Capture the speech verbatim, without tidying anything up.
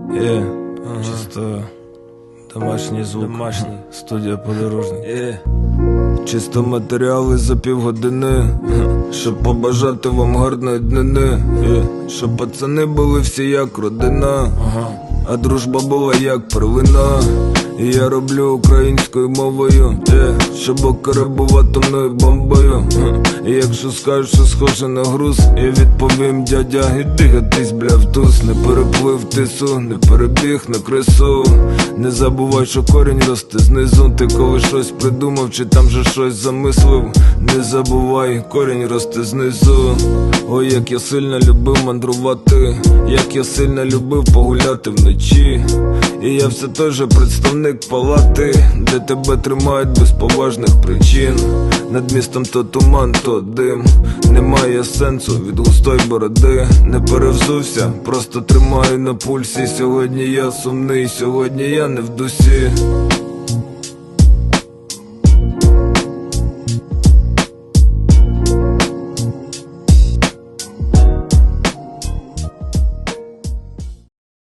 Є, ага. Чисто домашній звук, домашній, студія подорожник. Є. Чисто матеріали за півгодини, щоб побажати вам гарної днини. Є. Щоб пацани були всі як родина, ага. А дружба була як первина. І я роблю українською мовою, yeah. Щоб окарабувати атомною бомбою. І якщо скажеш, що схоже на груз, я відповім: дядя, іди гатись, бля, в туз. Не переплив тису, не перебіг на крису. Не забувай, що корінь росте знизу. Ти коли щось придумав, чи там же щось замислив, не забувай, корінь росте знизу. Ой, як я сильно любив мандрувати, як я сильно любив погуляти вночі. І я все той же представник палати, де тебе тримають без поважних причин. Над містом то туман, то дим. Немає сенсу від густої бороди. Не перевзувся, просто тримаю на пульсі. Сьогодні я сумний, сьогодні я не в дусі.